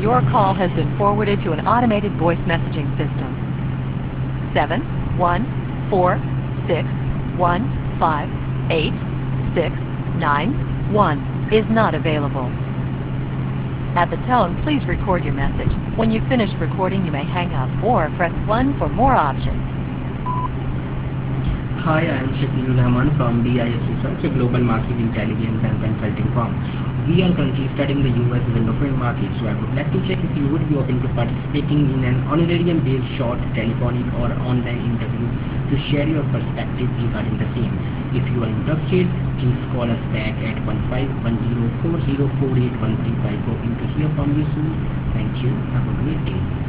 Your call has been forwarded to an automated voice messaging system. 71461586691 is not available. At the tone, please record your message. When you've finished recording, you may hang up or press 1 for more options. Hi, I am Shakil Rahman from BIS Research, a global market intelligence and consulting firm. We are currently studying the US window-frame market, so I would like to check if you would be open to participating in an honorarium-based short telephonic or online interview to share your perspective regarding the same. If you are interested, please call us back at 151040481354. Hoping to hear from you soon. Thank you. Have a great day.